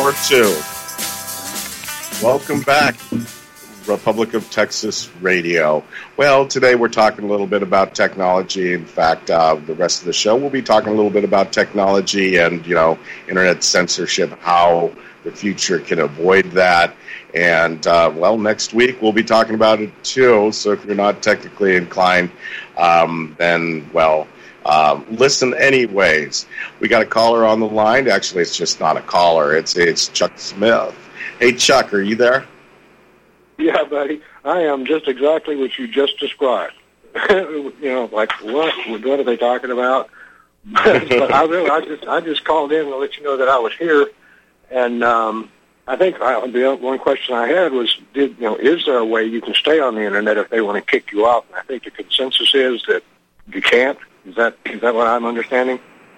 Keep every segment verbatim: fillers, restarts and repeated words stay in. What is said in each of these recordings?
Hour two. Welcome back, Republic of Texas Radio. Well, today we're talking a little bit about technology. In fact, uh, the rest of the show we'll be talking a little bit about technology and, you know, internet censorship, how the future can avoid that. And, uh, well, next week we'll be talking about it too. So if you're not technically inclined, um, then, well, uh, listen anyways. We got a caller on the line. Actually, it's just not a caller. It's it's Chuck Smith. Hey, Chuck, are you there? Yeah, buddy. I am just exactly what you just described. you know, like, what? What are they talking about? But I really, I just, I just called in to let you know that I was here. And um, I think I, the one question I had was, did you know, is there a way you can stay on the internet if they want to kick you off? And I think the consensus is that you can't. Is that is that what I'm understanding?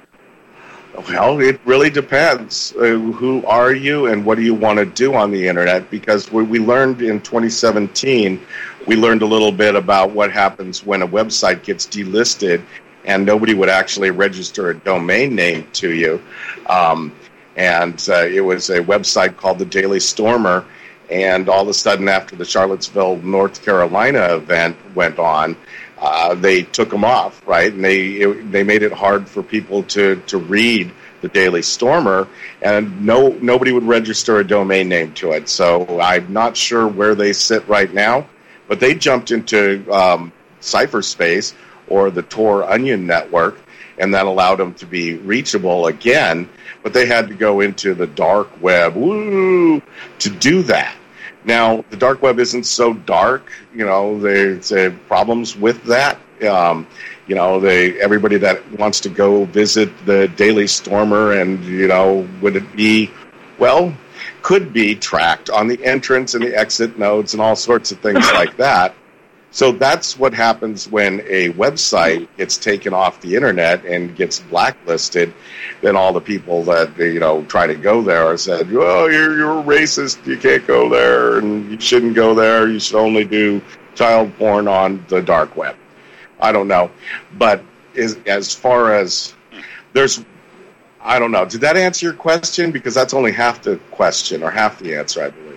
Well, it really depends. Uh, who are you and what do you want to do on the internet? Because we, we learned in twenty seventeen, we learned a little bit about what happens when a website gets delisted and nobody would actually register a domain name to you. Um, and uh, it was a website called the Daily Stormer. And all of a sudden, after the Charlottesville, North Carolina event went on, Uh, they took them off, right? And they it, they made it hard for people to, to read the Daily Stormer, and no nobody would register a domain name to it. So I'm not sure where they sit right now, but they jumped into um, cyberspace or the Tor Onion network, and that allowed them to be reachable again. But they had to go into the dark web, woo, to do that. Now, the dark web isn't so dark. You know, there's uh, problems with that. Um, you know, they everybody that wants to go visit the Daily Stormer and, you know, would it be, well, could be tracked on the entrance and the exit nodes and all sorts of things like that. So that's what happens when a website gets taken off the internet and gets blacklisted. Then all the people that, you know, try to go there are said, oh, you're, you're a racist, you can't go there, and you shouldn't go there, you should only do child porn on the dark web. I don't know. But as, as far as there's, I don't know. Did that answer your question? Because that's only half the question or half the answer, I believe.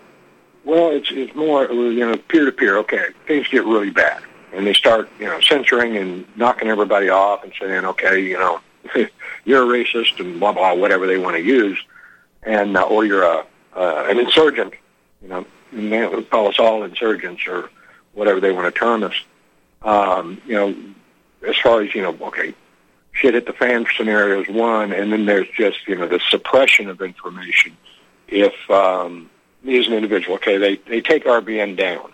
Well, it's it's more, you know, peer-to-peer. Okay, things get really bad, and they start, you know, censoring and knocking everybody off and saying, okay, you know, you're a racist and blah, blah, whatever they want to use, and uh, or you're a uh, an insurgent, you know, they call us all insurgents or whatever they want to term us. Um, you know, as far as, you know, okay, shit hit the fan scenario is one, and then there's just, you know, the suppression of information. If um, me as an individual, okay, they, they take R B N down,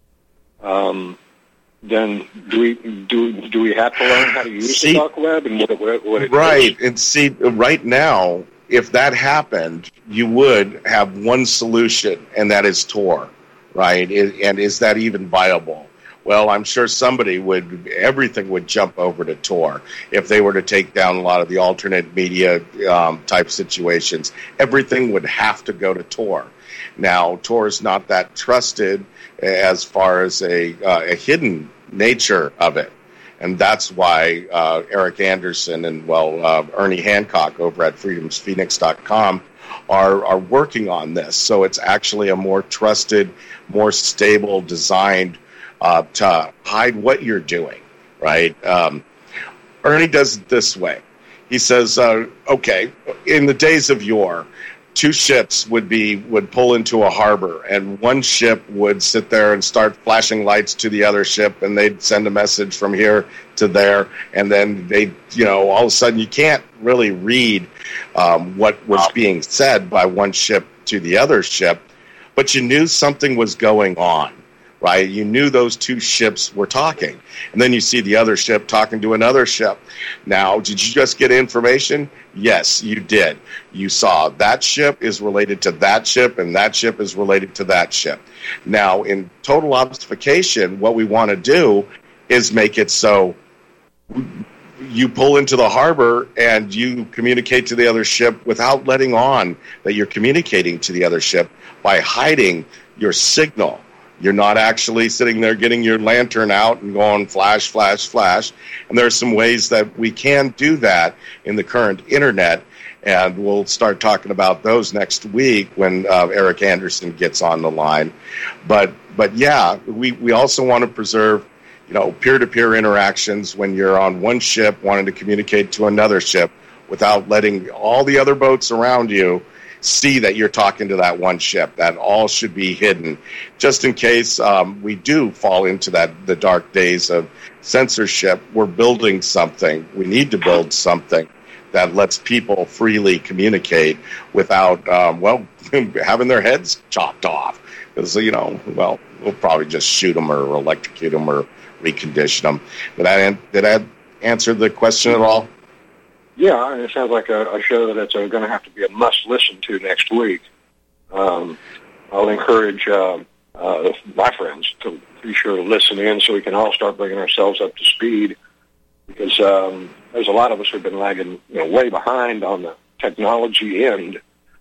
um, then do we do do we have to learn how to use see, the dark web and what, what, what it right, is? And see, right now, if that happened, you would have one solution, and that is Tor, right? And is that even viable? Well, I'm sure somebody would, everything would jump over to Tor. If they were to take down a lot of the alternate media um, type situations, everything would have to go to Tor. Now, Tor is not that trusted as far as a, uh, a hidden nature of it. And that's why uh, Eric Anderson and, well, uh, Ernie Hancock over at freedoms phoenix dot com are, are working on this. So it's actually a more trusted, more stable, designed Uh, to hide what you're doing, right? Um, Ernie does it this way. He says, uh, okay, in the days of yore, two ships would be would pull into a harbor, and one ship would sit there and start flashing lights to the other ship, and they'd send a message from here to there, and then they, you know, all of a sudden you can't really read um, what was being said by one ship to the other ship, but you knew something was going on. Right, you knew those two ships were talking, and then you see the other ship talking to another ship. Now, did you just get information? Yes, you did. You saw that ship is related to that ship, and that ship is related to that ship. Now, in total obfuscation, what we want to do is make it so you pull into the harbor and you communicate to the other ship without letting on that you're communicating to the other ship by hiding your signal. You're not actually sitting there getting your lantern out and going flash, flash, flash. And there are some ways that we can do that in the current internet. And we'll start talking about those next week when uh, Eric Anderson gets on the line. But but yeah, we, we also want to preserve, you know, peer-to-peer interactions when you're on one ship wanting to communicate to another ship without letting all the other boats around you see that you're talking to that one ship. That all should be hidden, just in case um, we do fall into that the dark days of censorship. We're building something. We need to build something that lets people freely communicate without, um, well, having their heads chopped off. Because, you know, well, we'll probably just shoot them or electrocute them or recondition them. Did I, did I answer the question at all? Yeah, it sounds like a, a show that's uh, going to have to be a must-listen to next week. Um, I'll encourage uh, uh, my friends to be sure to listen in so we can all start bringing ourselves up to speed. Because um, there's a lot of us who've been lagging, you know, way behind on the technology end.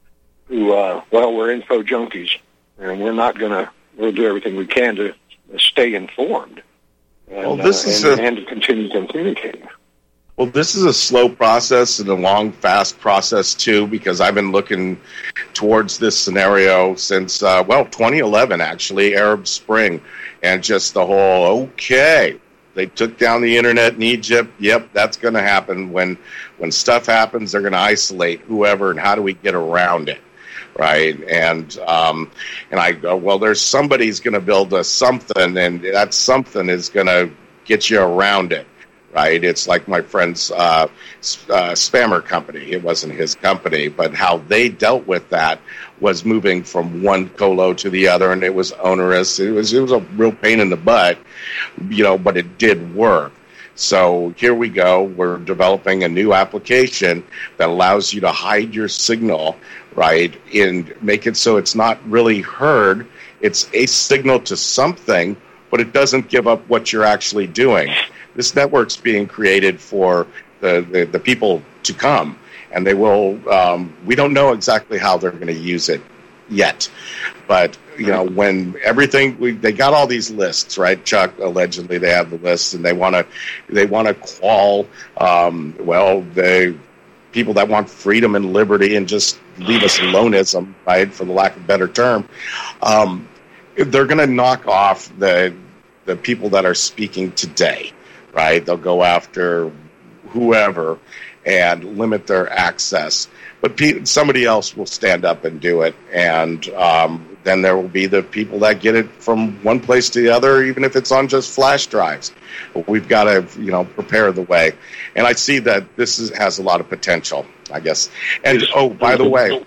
Who, uh, well, we're info junkies, and we're not going to. We'll do everything we can to stay informed, and, well, this uh, is and, a, and to continue communicating. Well, this is a slow process and a long, fast process too. Because I've been looking towards this scenario since uh, well, twenty eleven actually, Arab Spring, and just the whole okay. They took down the internet in Egypt. Yep, that's going to happen. When when stuff happens, they're going to isolate whoever, and how do we get around it, right? And um, and I go, well, there's somebody's going to build a something, and that something is going to get you around it, right? It's like my friend's uh, uh, spammer company. It wasn't his company, but how they dealt with that was moving from one colo to the other, and it was onerous. It was it was a real pain in the butt, you know, but it did work. So here we go. We're developing a new application that allows you to hide your signal, right, and make it so it's not really heard. It's a signal to something, but it doesn't give up what you're actually doing. This network's being created for the, the, the people to come. And they will, um, we don't know exactly how they're going to use it yet. But, you know, when everything, we, they got all these lists, right, Chuck? Allegedly they have the lists, and they want to they want to quell, um, well, the people that want freedom and liberty and just leave us aloneism, right, for the lack of a better term. Um, they're going to knock off the the people that are speaking today, right? They'll go after whoever and limit their access. But pe- somebody else will stand up and do it, and um, then there will be the people that get it from one place to the other, even if it's on just flash drives. But we've got to, you know, prepare the way. And I see that this is, has a lot of potential, I guess. And, oh, by the way,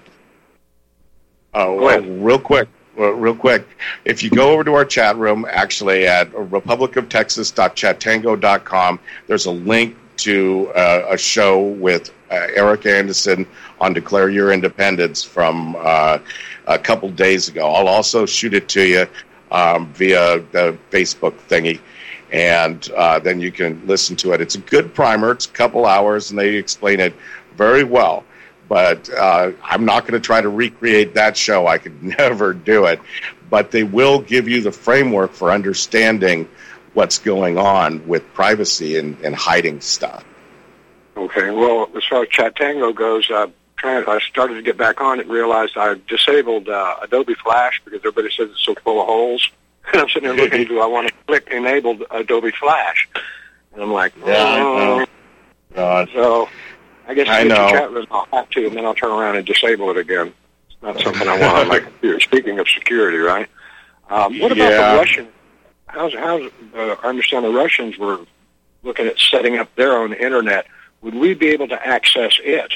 oh, uh, real quick, real quick, if you go over to our chat room, actually at republic of texas dot chatango dot com, there's a link to uh, a show with uh, Eric Anderson on Declare Your Independence from uh, a couple days ago. I'll also shoot it to you um, via the Facebook thingy, and uh, then you can listen to it. It's a good primer. It's a couple hours, and they explain it very well. But uh, I'm not going to try to recreate that show. I could never do it. But they will give you the framework for understanding what's going on with privacy and, and hiding stuff. Okay. Well, as far as Chatango goes, uh, trying, I started to get back on it and realized I disabled uh, Adobe Flash because everybody says it's so full of holes. And I'm sitting there looking, do I want to click Enable Adobe Flash? And I'm like, oh. Yeah, God. So I guess I in the know. chat room I'll have to, and then I'll turn around and disable it again. It's not something I want on my computer. Speaking of security, right? Um, what about Yeah. the Russian? How's, how's, uh, I understand the Russians were looking at setting up their own internet. Would we be able to access it?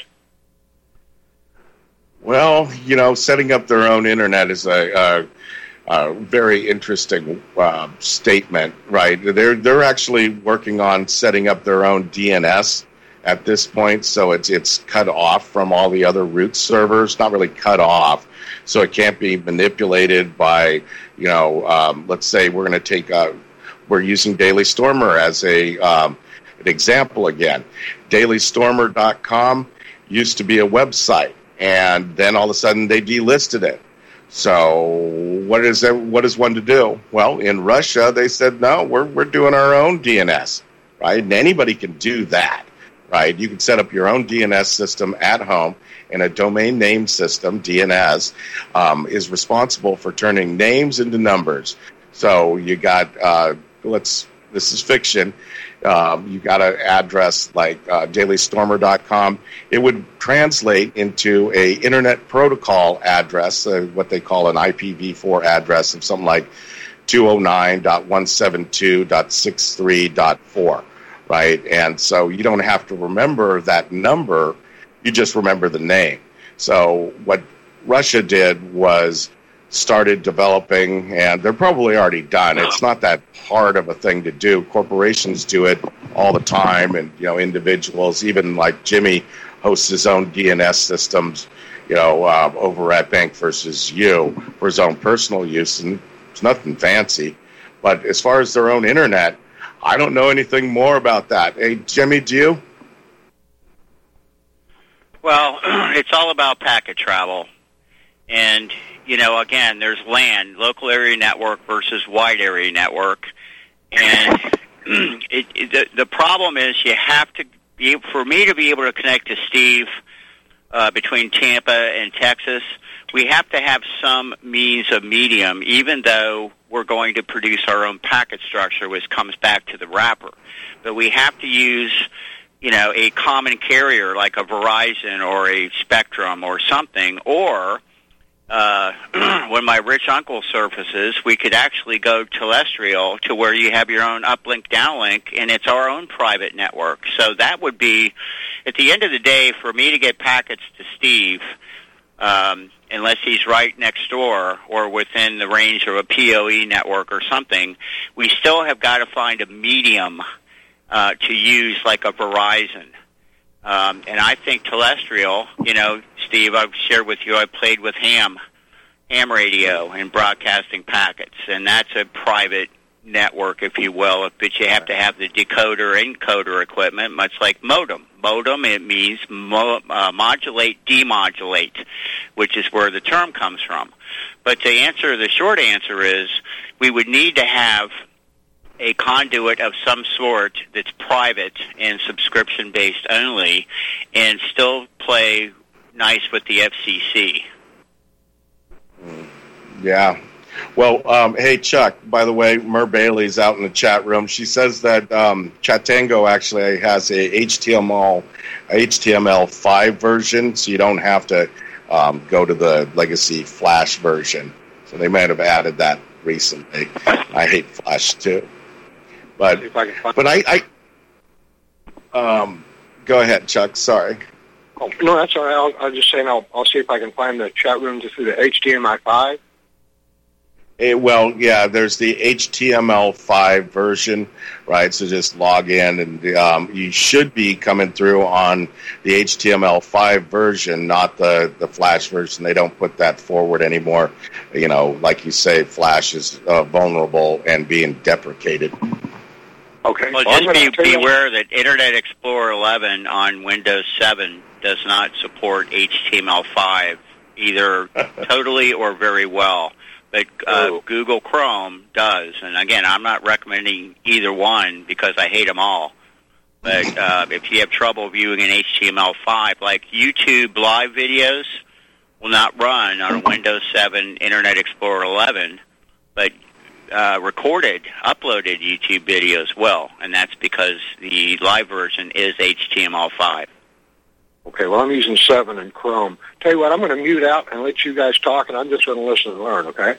Well, you know, setting up their own internet is a, a, a very interesting uh, statement, right? They're they're actually working on setting up their own D N S at this point, so it's it's cut off from all the other root servers. Not really cut off, so it can't be manipulated by, you know, um, let's say we're going to take a, we're using Daily Stormer as a um, an example again. daily stormer dot com used to be a website, and then all of a sudden they delisted it. So what is that, what is one to do? Well, in Russia they said no, we're we're doing our own D N S, right? And anybody can do that. right? You can set up your own D N S system at home, and a domain name system, D N S, um, is responsible for turning names into numbers. So you got, uh, let's, this is fiction, um, you got an address like uh, daily stormer dot com. It would translate into a Internet Protocol address, uh, what they call an I P v four address of something like two oh nine dot one seventy-two dot sixty-three dot four, right? And so you don't have to remember that number, you just remember the name. So what Russia did was started developing, and they're probably already done. It's not that hard of a thing to do. Corporations do it all the time, and you know, individuals, even like Jimmy hosts his own D N S systems, you know, uh, over at Bank versus You for his own personal use, and it's nothing fancy. But as far as their own internet, I don't know anything more about that. Hey, Jimmy, do you? Well, it's all about packet travel. And, you know, again, there's LAN, local area network versus wide area network. And it, it, the, the problem is you have to be, for me to be able to connect to Steve uh, between Tampa and Texas, we have to have some means of medium, even though we're going to produce our own packet structure, which comes back to the wrapper. But we have to use, you know, a common carrier like a Verizon or a Spectrum or something, or uh, when my rich uncle surfaces, we could actually go terrestrial to where you have your own uplink, downlink, and it's our own private network. So that would be, at the end of the day, for me to get packets to Steve, um, unless he's right next door or within the range of a P O E network or something, we still have got to find a medium uh, to use like a Verizon. Um, and I think terrestrial, you know, Steve, I've shared with you, I played with ham, ham radio and broadcasting packets, and that's a private network, if you will, but you have to have the decoder, encoder equipment, much like modem. Modem, it means mo- uh, modulate, demodulate, which is where the term comes from. But to answer, the short answer is we would need to have a conduit of some sort that's private and subscription-based only and still play nice with the F C C. Yeah. Well, um, hey, Chuck, by the way, Mer Bailey's out in the chat room. She says that um, Chatango actually has a H T M L H T M L five version, so you don't have to um, go to the legacy Flash version. So they might have added that recently. I hate Flash, too. But I but I, I um, go ahead, Chuck. Sorry. Oh, no, that's all right. I'll, I'll just saying I'll, I'll see if I can find the chat room just through the H T M L five. It, well, yeah, there's the H T M L five version, right? So just log in, and um, you should be coming through on the H T M L five version, not the, the Flash version. They don't put that forward anymore. You know, like you say, Flash is uh, vulnerable and being deprecated. Okay. Well, just be, be aware that Internet Explorer eleven on Windows seven does not support H T M L five, either totally or very well. But uh, Google Chrome does. And again, I'm not recommending either one because I hate them all. But uh, if you have trouble viewing an H T M L five, like YouTube live videos will not run on a Windows seven Internet Explorer eleven, but uh, recorded, uploaded YouTube videos will. And that's because the live version is H T M L five. Okay, well, I'm using seven in Chrome. Tell you what, I'm going to mute out and let you guys talk, and I'm just going to listen and learn, okay?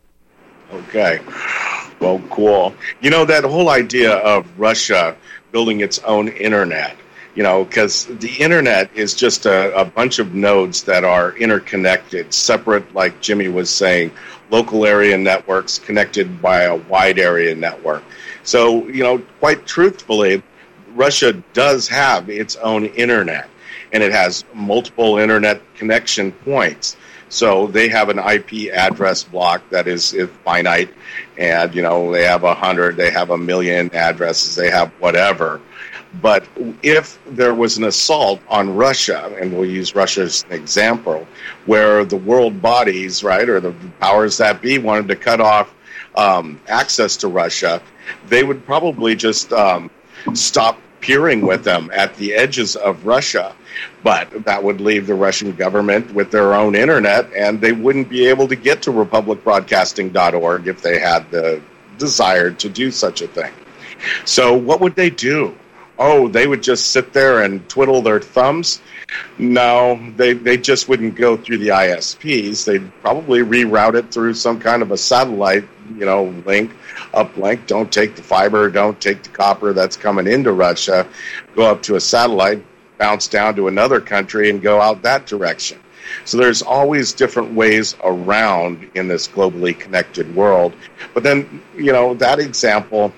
Okay. Well, cool. You know, that whole idea of Russia building its own internet, you know, because the internet is just a, a bunch of nodes that are interconnected, separate, like Jimmy was saying, local area networks connected by a wide area network. So, you know, quite truthfully, Russia does have its own internet. And it has multiple internet connection points. So they have an I P address block that is, is finite, and, you know, they have a hundred, they have a million addresses, they have whatever. But if there was an assault on Russia, and we'll use Russia as an example, where the world bodies, right, or the powers that be wanted to cut off um, access to Russia, they would probably just um, stop peering with them at the edges of Russia. But that would leave the Russian government with their own internet, and they wouldn't be able to get to republic broadcasting dot org if they had the desire to do such a thing. So what would they do? Oh, they would just sit there and twiddle their thumbs? No, they they just wouldn't go through the I S Ps. They'd probably reroute it through some kind of a satellite, you know, link, uplink. Don't take the fiber, don't take the copper that's coming into Russia. Go up to a satellite, bounce down to another country, and go out that direction. So there's always different ways around in this globally connected world. But then, you know, that example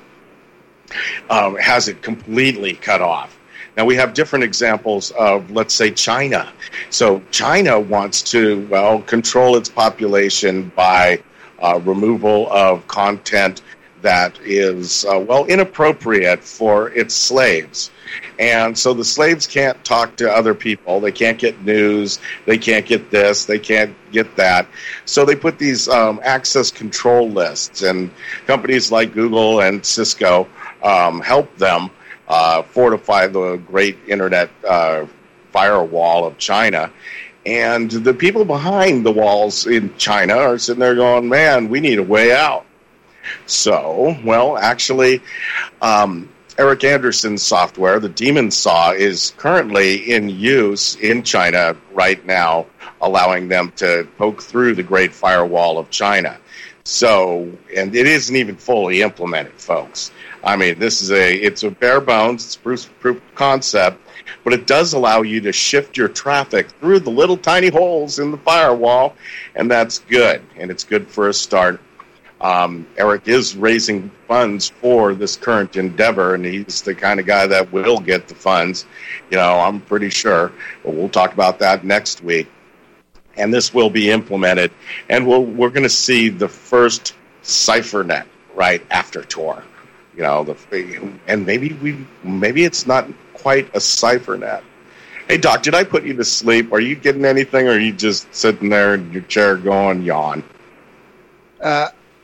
um, has it completely cut off. Now, we have different examples of, let's say, China. So China wants to, well, control its population by uh, removal of content that is, uh, well, inappropriate for its slaves. And so the slaves can't talk to other people. They can't get news. They can't get this. They can't get that. So they put these um, access control lists, and companies like Google and Cisco um, help them uh, fortify the great internet uh, firewall of China. And the people behind the walls in China are sitting there going, man, we need a way out. So, well, actually, um, Eric Anderson's software, the Demon Saw, is currently in use in China right now, allowing them to poke through the Great Firewall of China. So, and it isn't even fully implemented, folks. I mean, this is a, it's a bare bones, it's proof, proof concept, but it does allow you to shift your traffic through the little tiny holes in the firewall, and that's good, and it's good for a start. Um, Eric is raising funds for this current endeavor, and he's the kind of guy that will get the funds. You know, I'm pretty sure. But we'll talk about that next week. And this will be implemented, and we'll, we're going to see the first CipherNet right after Tor. You know, the and maybe we maybe it's not quite a CipherNet. Hey, Doc, did I put you to sleep? Are you getting anything, or are you just sitting there in your chair going yawn? Uh.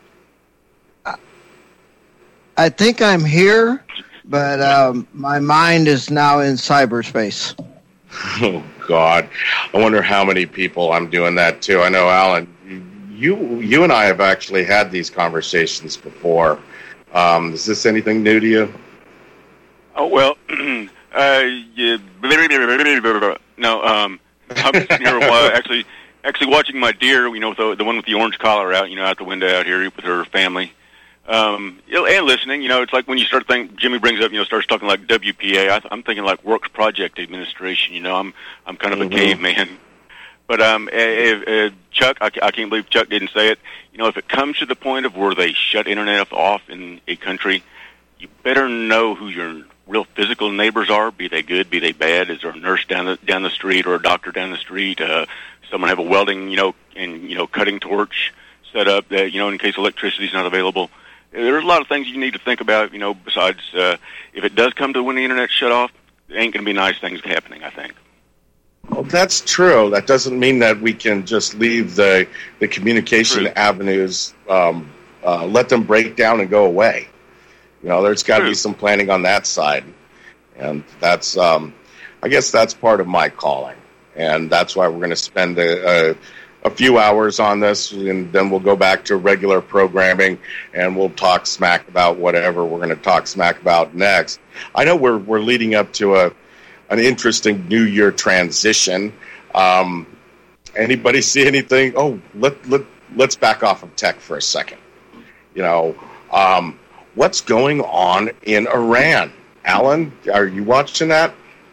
I think I'm here, but um, my mind is now in cyberspace. Oh, God. I wonder how many people I'm doing that to. I know, Alan, you you and I have actually had these conversations before. Um, is this anything new to you? Oh, well, uh, yeah, no, um, I've been sitting here a while, actually, actually watching my deer, you know, the, the one with the orange collar out, you know, out the window out here with her family. Um, and listening, you know, it's like when you start thinking, Jimmy brings up, you know, starts talking like W P A. I th- I'm thinking like Works Project Administration. You know, I'm I'm kind of mm-hmm. a caveman. But um, uh, uh, Chuck, I, I can't believe Chuck didn't say it. You know, if it comes to the point of where they shut internet off in a country, you better know who your real physical neighbors are. Be they good, be they bad? Is there a nurse down the down the street or a doctor down the street? Uh, someone have a welding, you know, and you know, cutting torch set up that you know in case electricity's not available. There's a lot of things you need to think about, you know, besides uh, if it does come to when the internet shut off, there ain't going to be nice things happening, I think. Well, that's true. That doesn't mean that we can just leave the, the communication true. avenues, um, uh, let them break down and go away. You know, there's got to be some planning on that side. And that's, um, I guess that's part of my calling. And that's why we're going to spend a, a a few hours on this, and then we'll go back to regular programming, and we'll talk smack about whatever we're going to talk smack about next. I know we're we're leading up to a an interesting New Year transition. Um, anybody see anything? Oh, let let let's back off of tech for a second. You know, um, what's going on in Iran? Alan, are you watching that?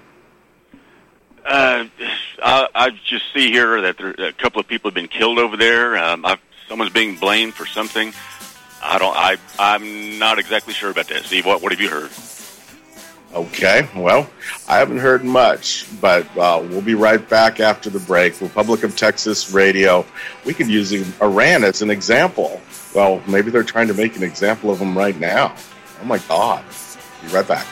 Uh, I, I just see here that there, a couple of people have been killed over there. Um, I've, someone's being blamed for something. I don't. I. I'm not exactly sure about that. Steve, what what have you heard? Okay. Well, I haven't heard much, but uh, we'll be right back after the break. Republic of Texas Radio. We could use Iran as an example. Well, maybe they're trying to make an example of them right now. Oh my God. Be right back.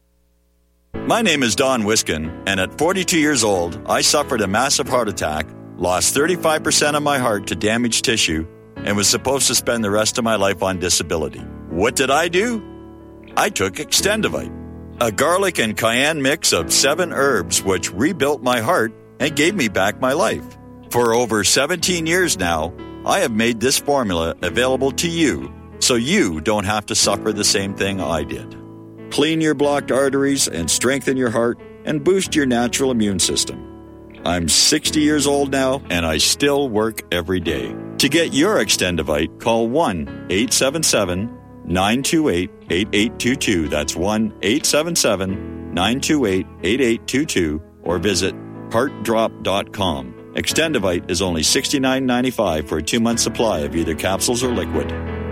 My name is Don Wiskin, and at forty-two years old, I suffered a massive heart attack lost thirty-five percent of my heart to damaged tissue, and was supposed to spend the rest of my life on disability. What did I do? I took Extendivite, a garlic and cayenne mix of seven herbs which rebuilt my heart and gave me back my life. For over seventeen years now, I have made this formula available to you so you don't have to suffer the same thing I did. Clean your blocked arteries and strengthen your heart and boost your natural immune system. I'm sixty years old now, and I still work every day. To get your Extendivite, call one eight seven seven, nine two eight, eight eight two two. That's one eight seven seven, nine two eight, eight eight two two, or visit heart drop dot com. Extendivite is only sixty-nine ninety-five for a two-month supply of either capsules or liquid.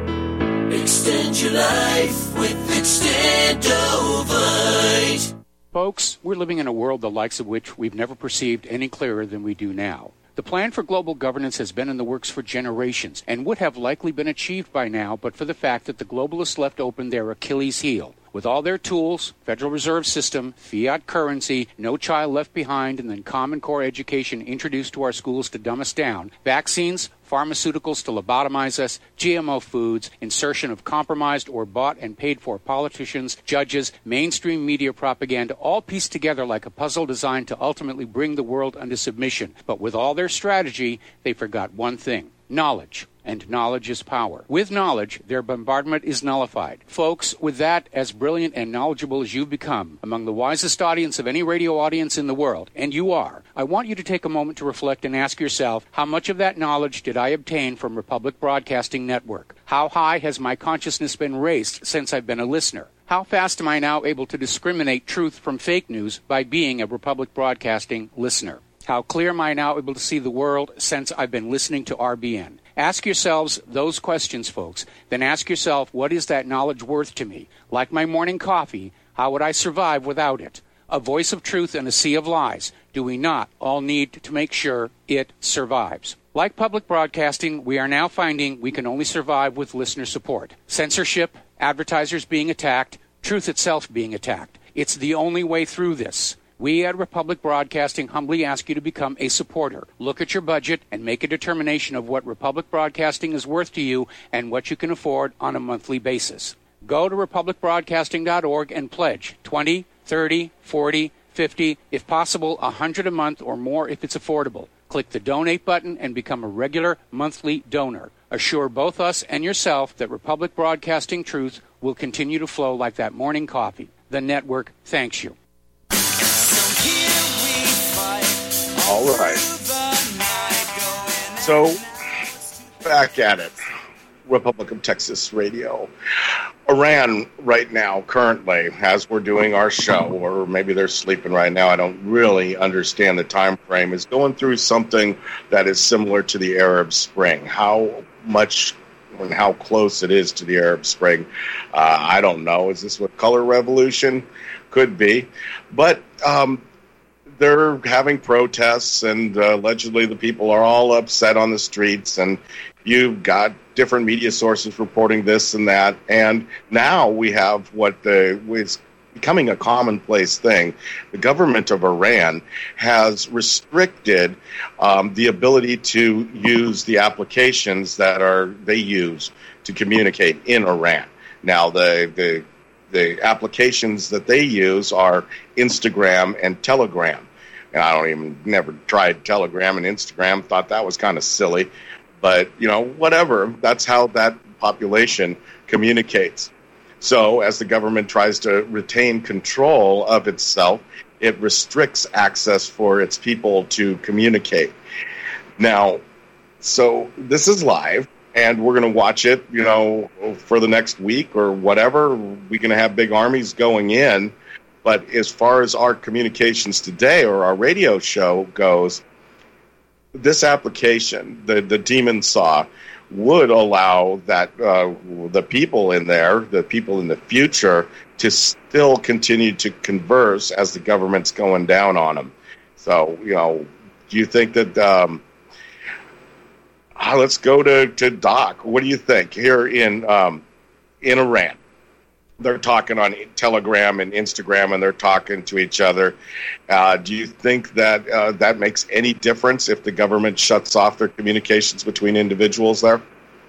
Extend your life with Extendovite. Folks, we're living in a world the likes of which we've never perceived any clearer than we do now. The plan for global governance has been in the works for generations and would have likely been achieved by now but for the fact that the globalists left open their Achilles heel. With all their tools, Federal Reserve System, fiat currency, no child left behind, and then Common Core education introduced to our schools to dumb us down, vaccines, pharmaceuticals to lobotomize us, G M O foods, insertion of compromised or bought and paid for politicians, judges, mainstream media propaganda, all pieced together like a puzzle designed to ultimately bring the world under submission. But with all their strategy, they forgot one thing: knowledge. And knowledge is power. With knowledge, their bombardment is nullified. Folks, with that, as brilliant and knowledgeable as you've become, among the wisest audience of any radio audience in the world, and you are, I want you to take a moment to reflect and ask yourself, how much of that knowledge did I obtain from Republic Broadcasting Network? How high has my consciousness been raised since I've been a listener? How fast am I now able to discriminate truth from fake news by being a Republic Broadcasting listener? How clear am I now able to see the world since I've been listening to R B N? Ask yourselves those questions, folks. Then ask yourself, what is that knowledge worth to me? Like my morning coffee, how would I survive without it? A voice of truth in a sea of lies. Do we not all need to make sure it survives? Like public broadcasting, we are now finding we can only survive with listener support. Censorship, advertisers being attacked, truth itself being attacked. It's the only way through this. We at Republic Broadcasting humbly ask you to become a supporter. Look at your budget and make a determination of what Republic Broadcasting is worth to you and what you can afford on a monthly basis. Go to republic broadcasting dot org and pledge twenty, thirty, forty, fifty, if possible, one hundred a month or more if it's affordable. Click the donate button and become a regular monthly donor. Assure both us and yourself that Republic Broadcasting truth will continue to flow like that morning coffee. The network thanks you. All right. So, back at it. Republic of Texas Radio. Iran right now, currently, as we're doing our show, or maybe they're sleeping right now, I don't really understand the time frame, is going through something that is similar to the Arab Spring. How much and how close it is to the Arab Spring, uh, I don't know. Is this what color revolution? Could be. But um, they're having protests, and uh, allegedly the people are all upset on the streets, and you've got different media sources reporting this and that, and now we have what the, is becoming a commonplace thing. The government of Iran has restricted um, the ability to use the applications that are they use to communicate in Iran. Now, the the the applications that they use are Instagram and Telegram. And I don't even, never tried Telegram and Instagram, thought that was kind of silly. But, you know, whatever, that's how that population communicates. So as the government tries to retain control of itself, it restricts access for its people to communicate. Now, so this is live. And we're going to watch it, you know, for the next week or whatever. We're going to have big armies going in. But as far as our communications today or our radio show goes, this application, the, the Demon Saw, would allow that uh, the people in there, the people in the future, to still continue to converse as the government's going down on them. So, you know, do you think that... Um, Uh, let's go to, to Doc. What do you think here in um, in Iran? they're talking on Telegram and Instagram, and they're talking to each other. Uh, do you think that uh, that makes any difference if the government shuts off their communications between individuals there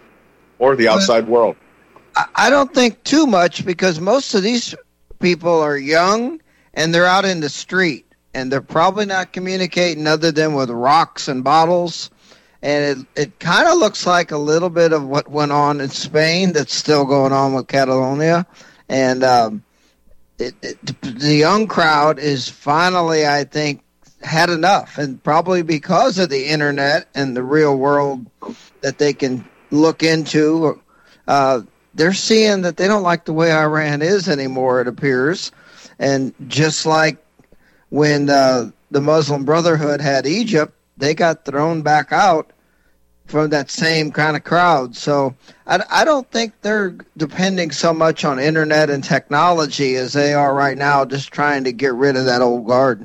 or the outside world? I don't think too much, because most of these people are young and they're out in the street, and they're probably not communicating other than with rocks and bottles. And it, it kind of looks like a little bit of what went on in Spain that's still going on with Catalonia. And um, it, it, the young crowd is finally, I think, had enough. And probably because of the internet and the real world that they can look into, uh, they're seeing that they don't like the way Iran is anymore, it appears. And just like when uh, the Muslim Brotherhood had Egypt, they got thrown back out from that same kind of crowd. So I, I don't think they're depending so much on internet and technology as they are right now, just trying to get rid of that old guard.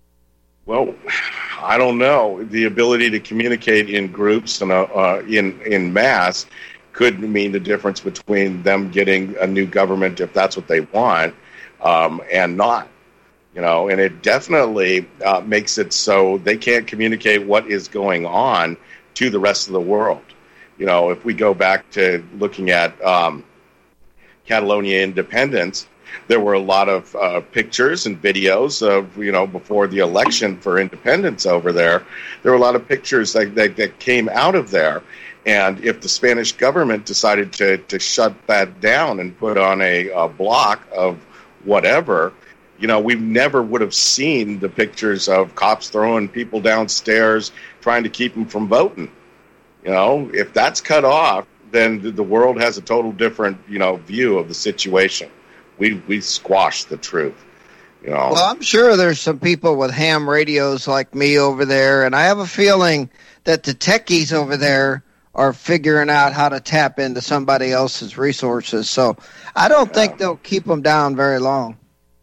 Well, I don't know. The ability to communicate in groups and uh, uh, in, in mass could mean the difference between them getting a new government, if that's what they want, um, and not. You know, and it definitely uh, makes it so they can't communicate what is going on to the rest of the world. You know, if we go back to looking at um, Catalonia independence, there were a lot of uh, pictures and videos of, you know, before the election for independence over there. There were a lot of pictures that, that, that came out of there. And if the Spanish government decided to, to shut that down and put on a, a block of whatever, you know, we never would have seen the pictures of cops throwing people downstairs, trying to keep them from voting. You know, if that's cut off, then the world has a total different, you know, view of the situation. We we squash the truth. You know. Well, I'm sure there's some people with ham radios like me over there, and I have a feeling that the techies over there are figuring out how to tap into somebody else's resources. So I don't yeah. think they'll keep them down very long.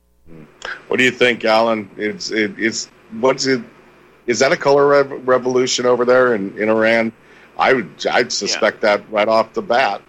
What do you think, Alan? It's it, it's what's it? Is that a color rev- revolution over there in, in Iran? I would I'd suspect yeah. that right off the bat.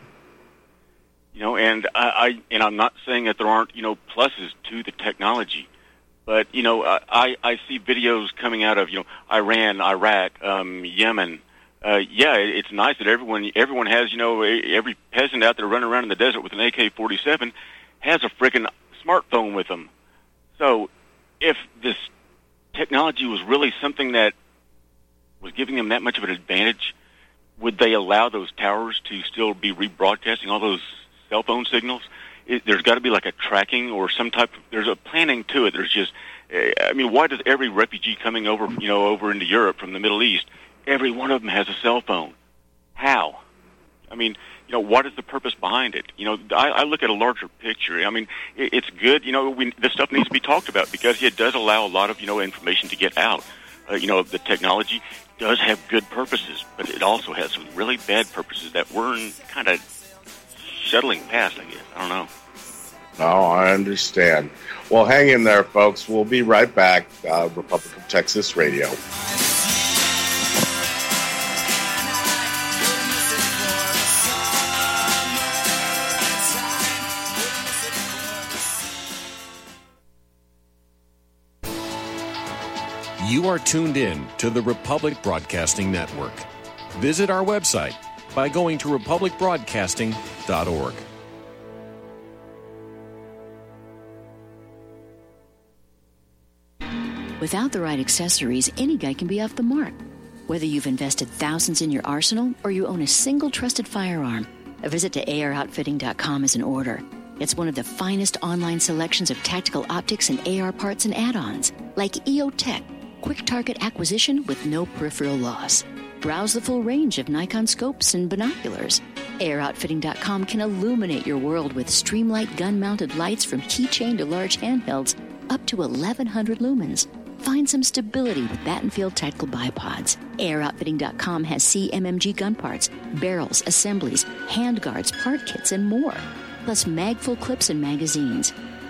You know, and I, I and I'm not saying that there aren't, you know, pluses to the technology, but you know, I I see videos coming out of, you know, Iran, Iraq, um, Yemen. Uh, yeah, it's nice that everyone everyone has, you know, every peasant out there running around in the desert with an A K forty-seven has a freaking smartphone with them. So if this technology was really something that was giving them that much of an advantage, would they allow those towers to still be rebroadcasting all those cell phone signals? It, there's got to be like a tracking or some type of, there's a planning to it. There's just, I mean, why does every refugee coming over, you know, over into Europe from the Middle East, every one of them has a cell phone? How? I mean, you know, what is the purpose behind it? You know, I, I look at a larger picture. I mean, it, it's good. You know, we, this stuff needs to be talked about because it does allow a lot of, you know, information to get out. Uh, you know, the technology does have good purposes, but it also has some really bad purposes that we're kind of shuttling past, I guess. I don't know. No, I understand. Well, hang in there, folks. We'll be right back. Uh, Republic of Texas Radio. You are tuned in to the Republic Broadcasting Network. Visit our website by going to republic broadcasting dot org. Without the right accessories, any guy can be off the mark. Whether you've invested thousands in your arsenal or you own a single trusted firearm, a visit to A R outfitting dot com is in order. It's one of the finest online selections of tactical optics and A R parts and add-ons, like E O Tech, quick target acquisition with no peripheral loss. Browse the full range of Nikon scopes and binoculars. A R outfitting dot com can illuminate your world with Streamlight gun-mounted lights from keychain to large handhelds up to eleven hundred lumens. Find some stability with Battenfield Tactical Bipods. A R outfitting dot com has C M M G gun parts, barrels, assemblies, handguards, part kits, and more. Plus mag-full clips and magazines.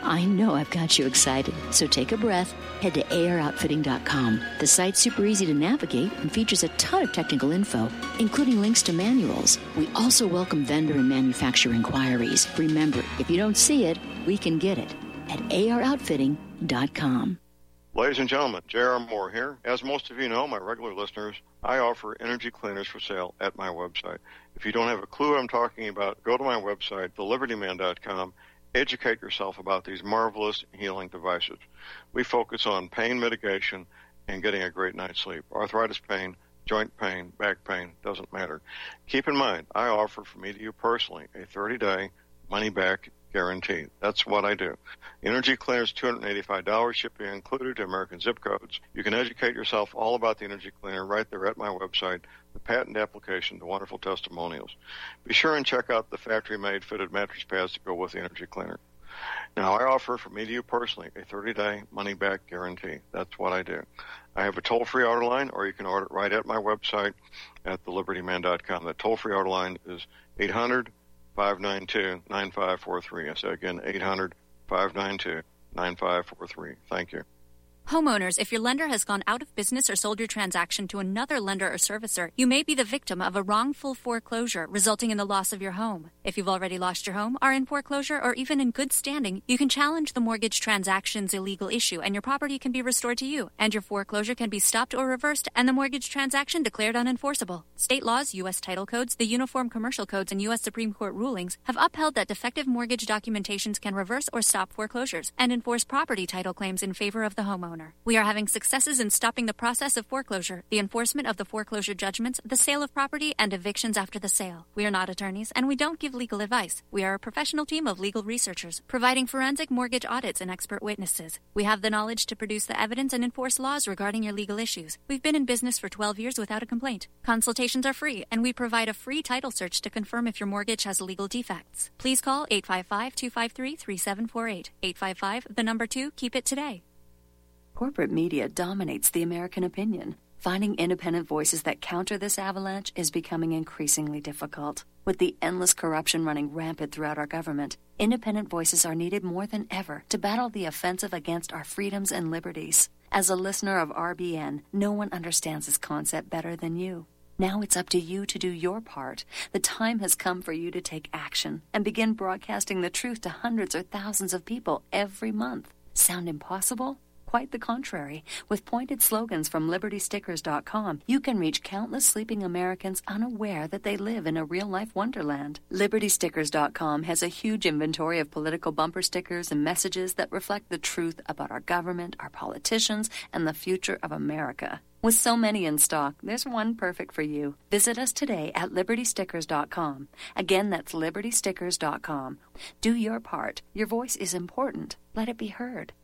I know I've got you excited, so take a breath. Head to A R outfitting dot com. The site's super easy to navigate and features a ton of technical info, including links to manuals. We also welcome vendor and manufacturer inquiries. Remember, if you don't see it, we can get it at A R outfitting dot com. Ladies and gentlemen, J R Moore here. As most of you know, my regular listeners, I offer energy cleaners for sale at my website. If you don't have a clue what I'm talking about, go to my website, the liberty man dot com. Educate yourself about these marvelous healing devices. We focus on pain mitigation and getting a great night's sleep. Arthritis pain, joint pain, back pain, doesn't matter. Keep in mind, I offer for me to you personally a thirty-day money-back guarantee. That's what I do. Energy Cleaners, two hundred eighty-five dollars, shipping included to American zip codes. You can educate yourself all about the Energy Cleaner right there at my website, the patent application, the wonderful testimonials. Be sure and check out the factory-made fitted mattress pads to go with the Energy Cleaner. Now, I offer for me to you personally a thirty-day money-back guarantee. That's what I do. I have a toll-free order line, or you can order it right at my website at the liberty man dot com. That toll-free order line is eight hundred, five nine two, nine five four three. I say again, eight hundred, five nine two, nine five four three. Thank you. Homeowners, if your lender has gone out of business or sold your transaction to another lender or servicer, you may be the victim of a wrongful foreclosure resulting in the loss of your home. If you've already lost your home, are in foreclosure, or even in good standing, you can challenge the mortgage transaction's illegal issue and your property can be restored to you, and your foreclosure can be stopped or reversed and the mortgage transaction declared unenforceable. State laws, U S title codes, the Uniform Commercial Codes, and U S Supreme Court rulings have upheld that defective mortgage documentations can reverse or stop foreclosures and enforce property title claims in favor of the homeowner. We are having successes in stopping the process of foreclosure, the enforcement of the foreclosure judgments, the sale of property, and evictions after the sale. We are not attorneys, and we don't give legal advice. We are a professional team of legal researchers, providing forensic mortgage audits and expert witnesses. We have the knowledge to produce the evidence and enforce laws regarding your legal issues. We've been in business for twelve years without a complaint. Consultations are free, and we provide a free title search to confirm if your mortgage has legal defects. Please call eight five five, two five three, three seven four eight. eight five five, the number two, keep it today. Corporate media dominates the American opinion. Finding independent voices that counter this avalanche is becoming increasingly difficult. With the endless corruption running rampant throughout our government, independent voices are needed more than ever to battle the offensive against our freedoms and liberties. As a listener of R B N, no one understands this concept better than you. Now it's up to you to do your part. The time has come for you to take action and begin broadcasting the truth to hundreds or thousands of people every month. Sound impossible? Quite the contrary. With pointed slogans from liberty stickers dot com, you can reach countless sleeping Americans unaware that they live in a real-life wonderland. liberty stickers dot com has a huge inventory of political bumper stickers and messages that reflect the truth about our government, our politicians, and the future of America. With so many in stock, there's one perfect for you. Visit us today at liberty stickers dot com. Again, that's liberty stickers dot com. Do your part. Your voice is important. Let it be heard.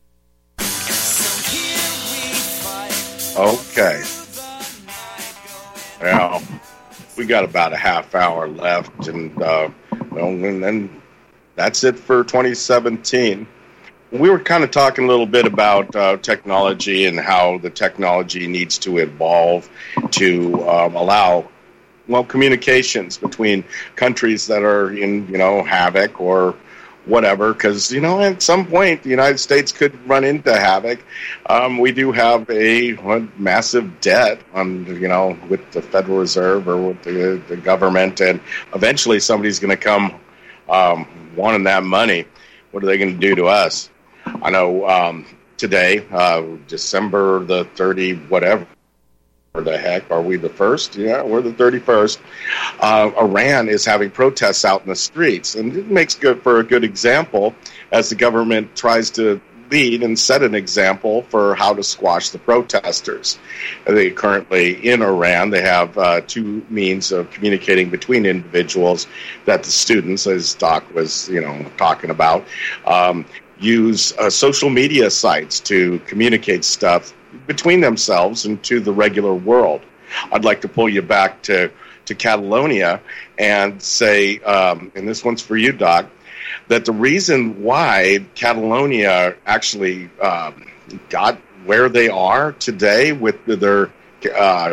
Okay. Well, we got about a half hour left, and uh, well, and then that's it for twenty seventeen. We were kind of talking a little bit about uh, technology and how the technology needs to evolve to um, allow, well, communications between countries that are in, you know, havoc or whatever, because, you know, at some point the United States could run into havoc. Um, we do have a, a massive debt on, you know, with the Federal Reserve or with the, the government, and eventually somebody's going to come um, wanting that money. What are they going to do to us? I know um, today, uh, December the thirtieth, whatever, the heck, are we the first? Yeah, we're the thirty-first. Uh, Iran is having protests out in the streets, and it makes good for a good example as the government tries to lead and set an example for how to squash the protesters. They currently in Iran, they have uh, two means of communicating between individuals that the students, as Doc was, you know, talking about, um, use uh, social media sites to communicate stuff between themselves and to the regular world. I'd like to pull you back to, to Catalonia and say, um, and this one's for you, Doc, that the reason why Catalonia actually um, got where they are today with their uh,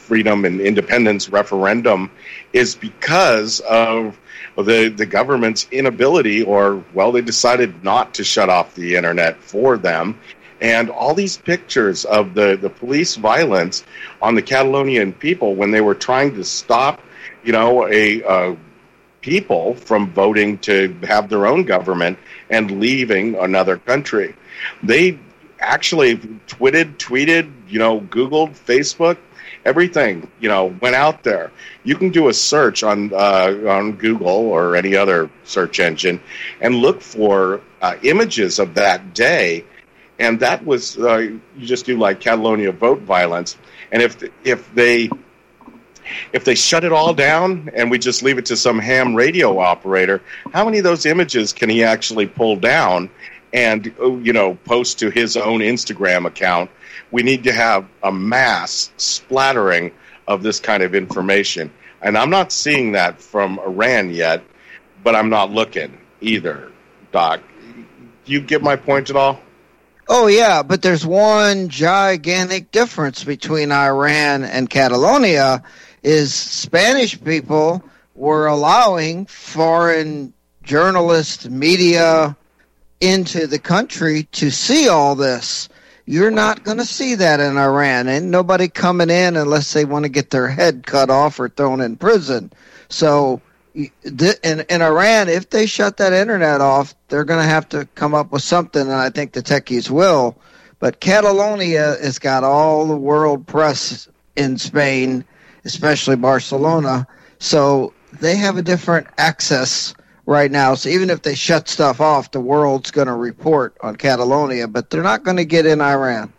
freedom and independence referendum is because of the the government's inability, or, well, they decided not to shut off the internet for them. And all these pictures of the, the police violence on the Catalonian people when they were trying to stop, you know, a uh, people from voting to have their own government and leaving another country. They actually tweeted, tweeted, you know, Googled, Facebook, everything, you know, went out there. You can do a search on uh, on Google or any other search engine and look for uh, images of that day. And that was, uh, you just do like Catalonia vote violence. And if if they if they shut it all down and we just leave it to some ham radio operator, how many of those images can he actually pull down and, you know, post to his own Instagram account? We need to have a mass splattering of this kind of information. And I'm not seeing that from Iran yet, but I'm not looking either, Doc. Do you get my point at all? Oh, yeah, but there's one gigantic difference between Iran and Catalonia is Spanish people were allowing foreign journalists, media into the country to see all this. You're not going to see that in Iran. Ain't nobody coming in unless they want to get their head cut off or thrown in prison. So in, in Iran, if they shut that internet off, they're going to have to come up with something, and I think the techies will. But Catalonia has got all the world press in Spain, especially Barcelona, so they have a different access right now. So even if they shut stuff off, the world's going to report on Catalonia, but they're not going to get in Iran.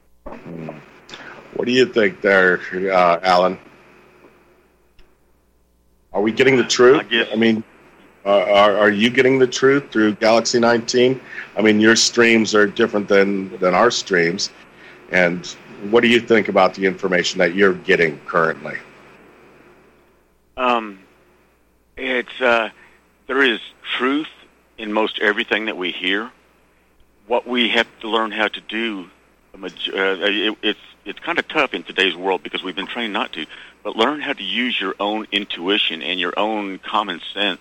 What do you think there, uh, Alan? Are we getting the truth? I, guess. I mean, uh, are, are you getting the truth through Galaxy nineteen? I mean, your streams are different than, than our streams. And what do you think about the information that you're getting currently? Um, it's... Uh, There is truth in most everything that we hear. What we have to learn how to do, uh, it, it's it's kind of tough in today's world because we've been trained not to, but learn how to use your own intuition and your own common sense.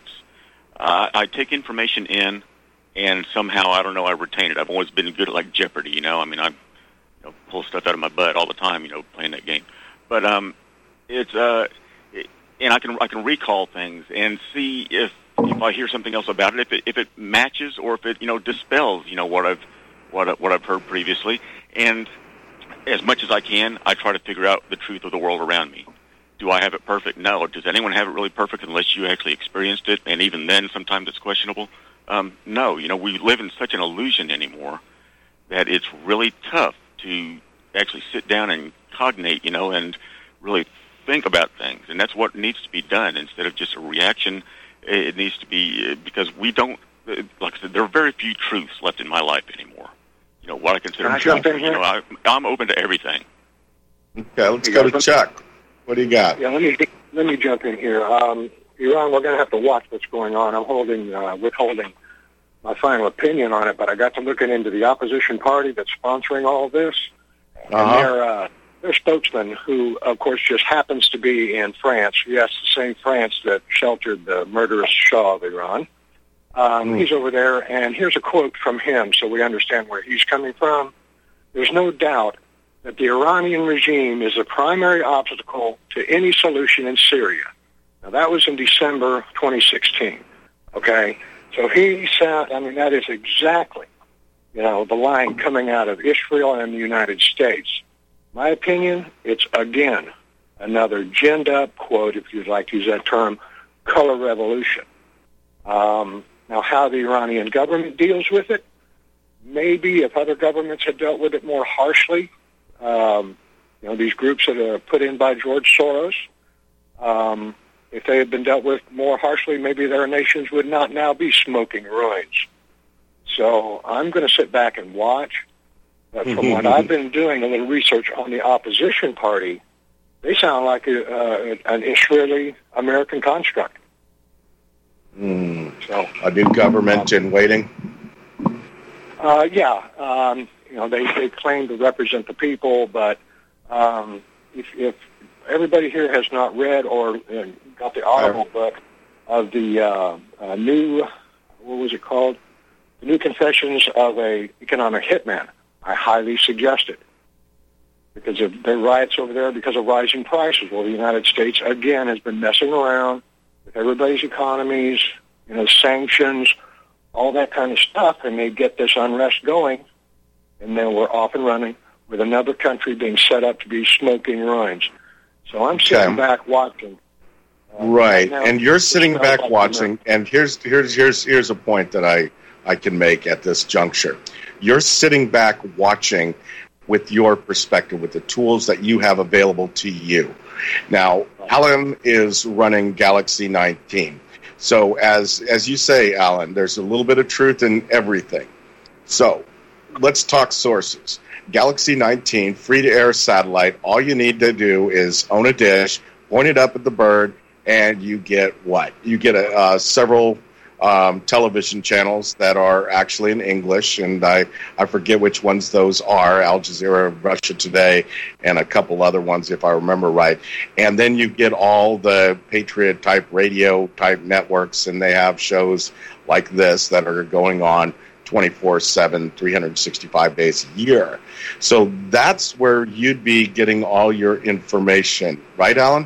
Uh, I take information in, and somehow, I don't know, I retain it. I've always been good at, like, Jeopardy, you know? I mean, I you know, pull stuff out of my butt all the time, you know, playing that game. But um, it's... Uh, it, and I can I can recall things and see if if I hear something else about it, if it if it matches or if it you know dispels you know what I've what I, what I've heard previously, and as much as I can, I try to figure out the truth of the world around me. Do I have it perfect? No. Does anyone have it really perfect unless you actually experienced it? And even then, sometimes it's questionable. Um, no, you know we live in such an illusion anymore that it's really tough to actually sit down and cognate, you know, and really think about things, and that's what needs to be done instead of just a reaction. It needs to be, because we don't, like I said, there are very few truths left in my life anymore. You know, what I consider Can I truth, jump in you here? know, I, I'm open to everything. Okay, let's go to Chuck. What do you got? Yeah, let me let me jump in here. Um, Iran, we're going to have to watch what's going on. I'm holding, uh, withholding my final opinion on it, but I got to looking into the opposition party that's sponsoring all of this, Uh-huh. and they're, uh, their spokesman, who, of course, just happens to be in France. Yes, the same France that sheltered the murderous Shah of Iran. Um, Mm. He's over there, and here's a quote from him so we understand where he's coming from. There's no doubt that the Iranian regime is the primary obstacle to any solution in Syria. Now, that was in December twenty sixteen, okay? So he said, I mean, that is exactly, you know, the line coming out of Israel and the United States. My opinion, it's, again, another ginned-up quote, if you'd like to use that term, color revolution. Um, now, how the Iranian government deals with it, maybe if other governments had dealt with it more harshly, um, you know, these groups that are put in by George Soros, um, if they had been dealt with more harshly, maybe their nations would not now be smoking ruins. So I'm going to sit back and watch. But from what I've been doing a little research on the opposition party, they sound like a, uh, an Israeli-American construct. Mm. So a new government um, in waiting? Uh, yeah. Um, you know, they, they claim to represent the people, but um, if, if everybody here has not read or uh, got the Audible book of the uh, uh, new, what was it called? The New Confessions of a Economic Hitman, I highly suggest it. Because of the riots over there, because of rising prices. Well, the United States, again, has been messing around with everybody's economies, you know, sanctions, all that kind of stuff, and they get this unrest going, and then we're off and running with another country being set up to be smoking ruins. So I'm sitting Okay. back watching. Uh, Right, now, and you're sitting it's back like watching, and here's here's here's here's a point that I I can make at this juncture. You're sitting back watching with your perspective, with the tools that you have available to you. Now, Alan is running Galaxy nineteen. So as as you say, Alan, there's a little bit of truth in everything. So let's talk sources. Galaxy nineteen, free-to-air satellite. All you need to do is own a dish, point it up at the bird, and you get what? You get a, uh, several um, television channels that are actually in English, and I, I forget which ones those are, Al Jazeera, Russia Today, and a couple other ones if I remember right. And then you get all the Patriot-type radio-type networks, and they have shows like this that are going on twenty-four seven, three hundred sixty-five days a year. So that's where you'd be getting all your information. Right, Alan?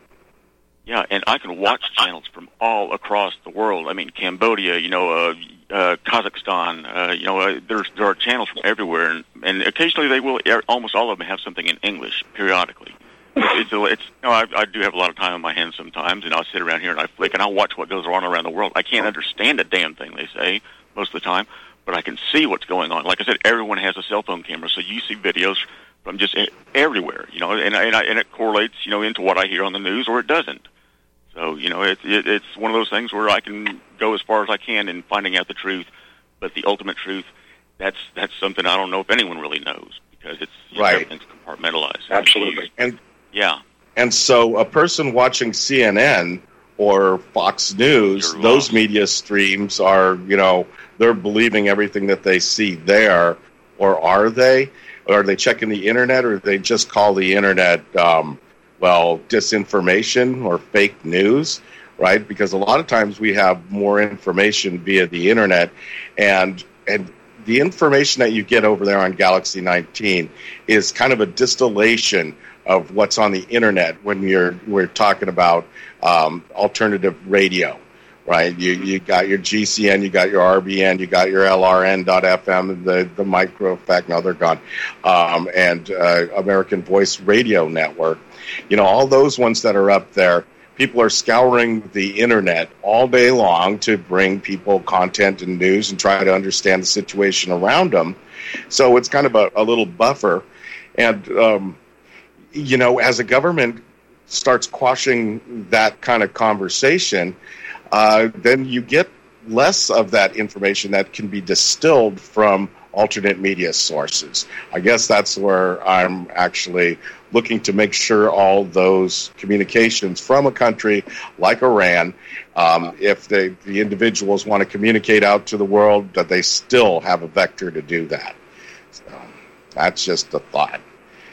Yeah, and I can watch channels from all across the world. I mean, Cambodia, you know, uh, uh, Kazakhstan, uh, you know, uh, there's, there are channels from everywhere, and, and occasionally they will, almost all of them have something in English, periodically. It's, it's, you know, I, I do have a lot of time on my hands sometimes, and I'll sit around here and I flick, and I'll watch what goes on around the world. I can't understand a damn thing they say most of the time, but I can see what's going on. Like I said, everyone has a cell phone camera, so you see videos from just everywhere, you know, and, and, I, and it correlates, you know, into what I hear on the news, or it doesn't. So, you know, it, it, it's one of those things where I can go as far as I can in finding out the truth, but the ultimate truth, that's that's something I don't know if anyone really knows, because it's you right. know, everything's compartmentalized. Absolutely. And yeah. And so a person watching C N N or Fox News, You're those lost. media streams are, you know, they're believing everything that they see there, or are they? Or are they checking the internet, or do they just call the internet, um, well, disinformation or fake news, right? Because a lot of times we have more information via the internet, and and the information that you get over there on Galaxy nineteen is kind of a distillation of what's on the internet when you're we're talking about um, alternative radio, right? You you got your G C N, you got your R B N, you got your L R N dot F M, the the micro effect, now they're gone, um, and uh, American Voice Radio Network. You know, all those ones that are up there, people are scouring the internet all day long to bring people content and news and try to understand the situation around them. So it's kind of a, a little buffer. And, um, you know, as a government starts quashing that kind of conversation, uh, then you get less of that information that can be distilled from alternate media sources. I guess that's where I'm actually looking to make sure all those communications from a country like Iran, um, if they, the individuals want to communicate out to the world, that they still have a vector to do that. So that's just a thought.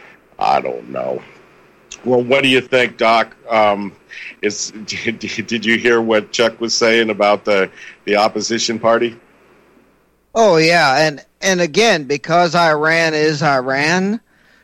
I don't know. Well, what do you think, Doc? Um, is did, did you hear what Chuck was saying about the, the opposition party? Oh, yeah, and and again, because Iran is Iran,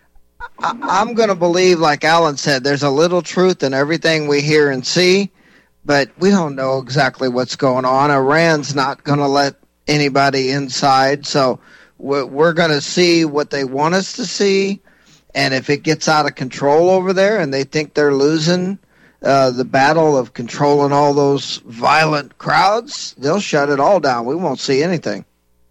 I, I'm going to believe, like Alan said, there's a little truth in everything we hear and see, but we don't know exactly what's going on. Iran's not going to let anybody inside, so we're, we're going to see what they want us to see, and if it gets out of control over there and they think they're losing uh, the battle of controlling all those violent crowds, they'll shut it all down. We won't see anything.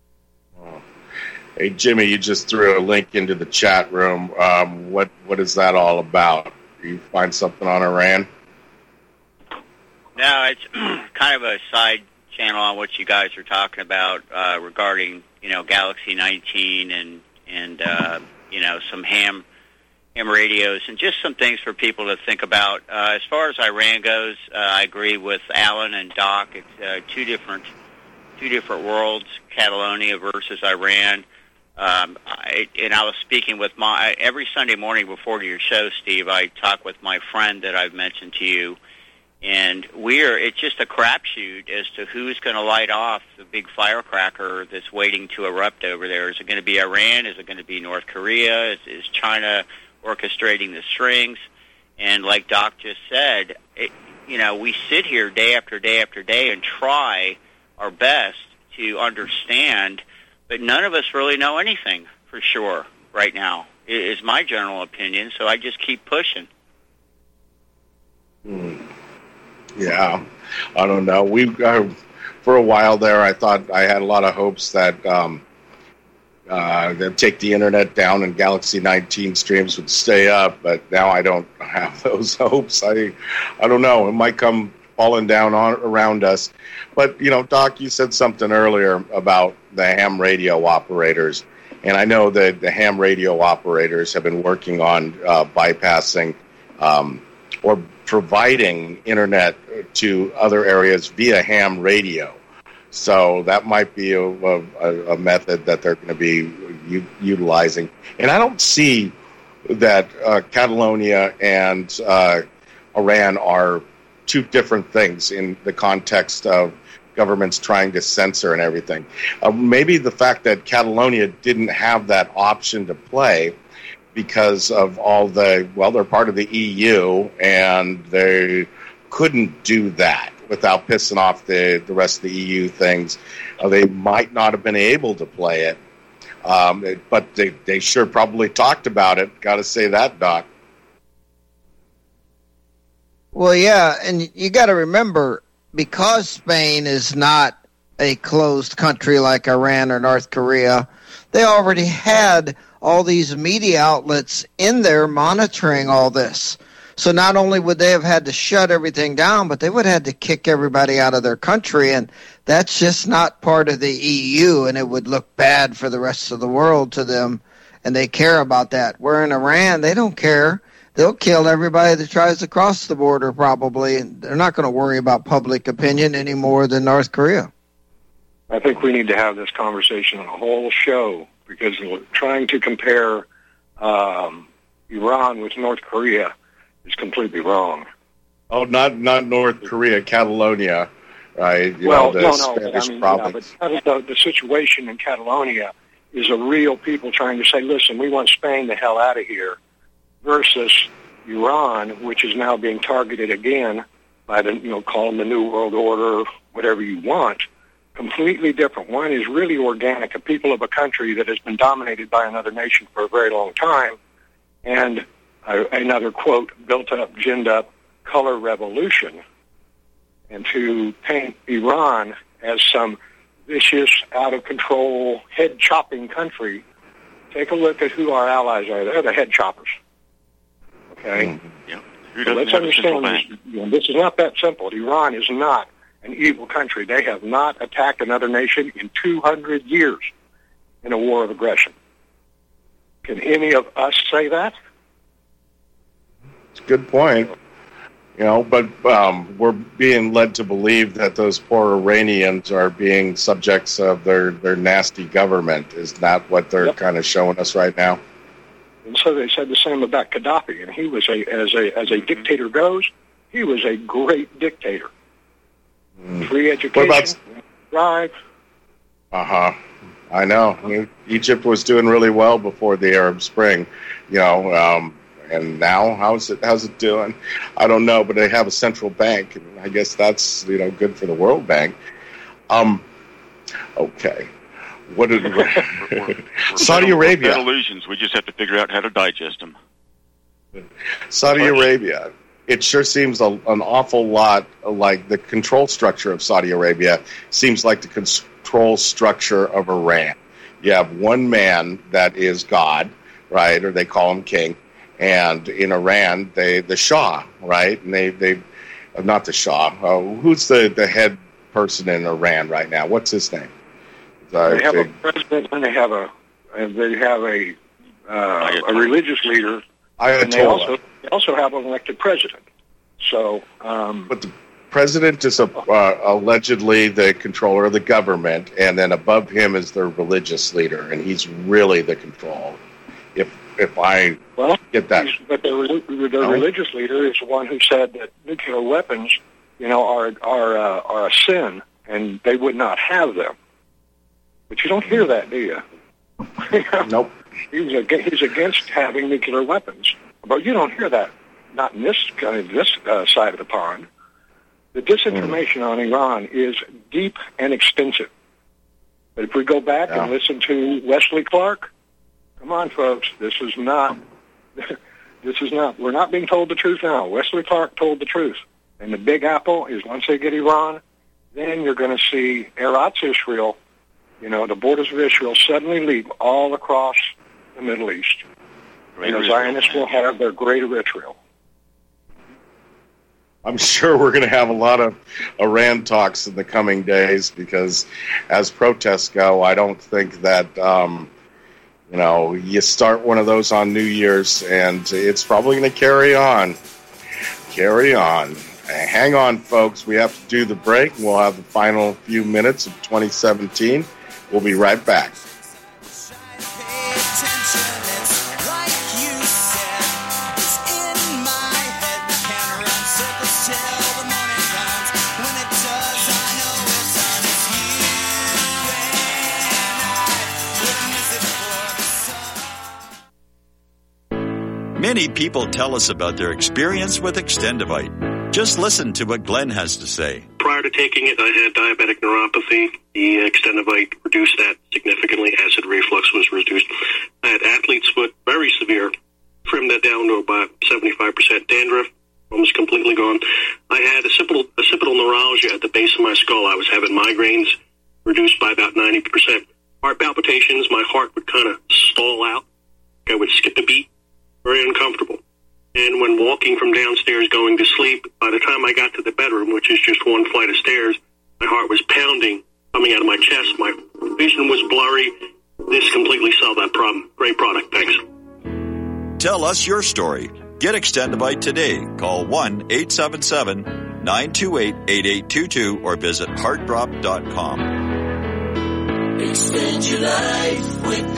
Hey, Jimmy, you just threw a link into the chat room. Um, what what is that all about? Do you find something on Iran? No, it's kind of a side channel on what you guys are talking about uh, regarding, you know, Galaxy nineteen and and uh, you know, some ham ham radios and just some things for people to think about. Uh, as far as Iran goes, uh, I agree with Alan and Doc. It's uh, two different two different worlds, Catalonia versus Iran. Um, I, and I was speaking with my every Sunday morning before your show, Steve. I talk with my friend that I've mentioned to you, and we're it's just a crapshoot as to who's going to light off the big firecracker that's waiting to erupt over there. Is it going to be Iran? Is it going to be North Korea? Is, is China orchestrating the strings? And like Doc just said, it, you know, we sit here day after day after day and try our best to understand. But none of us really know anything for sure right now, is my general opinion, so I just keep pushing. Mm. Yeah, I don't know. We uh, for a while there, I thought I had a lot of hopes that um, uh, they'd take the internet down and Galaxy nineteen streams would stay up, but now I don't have those hopes. I, I don't know. It might come falling down on around us. But, you know, Doc, you said something earlier about the ham radio operators. And I know that the ham radio operators have been working on uh, bypassing um, or providing internet to other areas via ham radio. So that might be a, a, a method that they're going to be u- utilizing. And I don't see that uh, Catalonia and uh, Iran are two different things in the context of governments trying to censor and everything. Uh, maybe the fact that Catalonia didn't have that option to play because of all the, well, they're part of the E U, and they couldn't do that without pissing off the, the rest of the E U things. Uh, they might not have been able to play it, um, but they, they sure probably talked about it. Got to say that, Doc. Well, yeah, and you got to remember, because Spain is not a closed country like Iran or North Korea, they already had all these media outlets in there monitoring all this. So not only would they have had to shut everything down, but they would have had to kick everybody out of their country, and that's just not part of the E U, and it would look bad for the rest of the world to them, and they care about that. Where in Iran, they don't care. They'll kill everybody that tries to cross the border probably, and they're not going to worry about public opinion any more than North Korea. I think we need to have this conversation on a whole show, because trying to compare um, Iran with North Korea is completely wrong. Oh, not not North Korea, Catalonia, right? You well, know, the no, no, Spanish but, I mean, province. yeah, but the, the situation in Catalonia is a real people trying to say, listen, we want Spain the hell out of here, versus Iran, which is now being targeted again by the, you know, call them the New World Order, whatever you want. Completely different. One is really organic, a people of a country that has been dominated by another nation for a very long time, and uh, another, quote, built up, ginned up color revolution. And to paint Iran as some vicious, out-of-control, head-chopping country, take a look at who our allies are. They're the head choppers. Okay? Mm-hmm. Yeah. Who So let's understand this. You know, this is not that simple. Iran is not an evil country. They have not attacked another nation in two hundred years in a war of aggression. Can any of us say that? It's a good point. You know, but um, we're being led to believe that those poor Iranians are being subjects of their, their nasty government. Is that what they're yep. kind of showing us right now? And so they said the same about Gaddafi, and he was a as a as a dictator goes, he was a great dictator. Mm. Free education, what about drive. Uh huh. I know. I mean, Egypt was doing really well before the Arab Spring, you know, um, and now how's it how's it doing? I don't know, but they have a central bank, and I guess that's, you know, good for the World Bank. Um. Okay. What did we're, we're, Saudi we're Arabia? Illusions. We just have to figure out how to digest them. Saudi Arabia. It sure seems a, an awful lot like the control structure of Saudi Arabia seems like the control structure of Iran. You have one man that is God, right, or they call him king, and in Iran, they the Shah, right, and they they not the Shah. Uh, who's the the head person in Iran right now? What's his name? Uh, they have they, a president, and they have a and they have a uh, a religious leader, Ayatollah. and they also they also have an elected president. So, um, but the president is a, uh, allegedly the controller of the government, and then above him is their religious leader, and he's really the control. If if I well, get that, but the, the no? religious leader is the one who said that nuclear weapons, you know, are are uh, are a sin, and they would not have them. But you don't hear that, do you? Nope. He's he's against having nuclear weapons, but you don't hear that. Not in this kind of this uh, side of the pond. The disinformation mm. on Iran is deep and extensive. But if we go back yeah. and listen to Wesley Clark, come on, folks, this is not, this is not, we're not being told the truth now. Wesley Clark told the truth. And the Big Apple is once they get Iran, then you're going to see Eretz Israel, you know, the borders of Israel suddenly leap all across the Middle East. And the Zionists will have their greater Israel. I'm sure we're going to have a lot of Iran talks in the coming days because as protests go, I don't think that, um, you know, you start one of those on New Year's and it's probably going to carry on. Carry on. Hang on, folks. We have to do the break. We'll have the final few minutes of twenty seventeen. We'll be right back. Many people tell us about their experience with Extendivite. Just listen to what Glenn has to say. Prior to taking it, I had diabetic neuropathy. The Extendivite reduced that significantly. Acid reflux was reduced. I had athlete's foot, very severe. Trimmed that down to about seventy-five percent. Dandruff, almost completely gone. I had occipital, occipital neuralgia at the base of my skull. I was having migraines, reduced by about ninety percent. Heart palpitations, my heart would kind of stall out. I would skip a beat. Very uncomfortable. And when walking from downstairs going to sleep, by the time I got to the bedroom, which is just one flight of stairs, my heart was pounding, coming out of my chest. My vision was blurry. This completely solved that problem. Great product. Thanks. Tell us your story. Get Extendivite today. Call one eight seven seven, nine two eight, eight eight two two or visit heart drop dot com. Extend your life with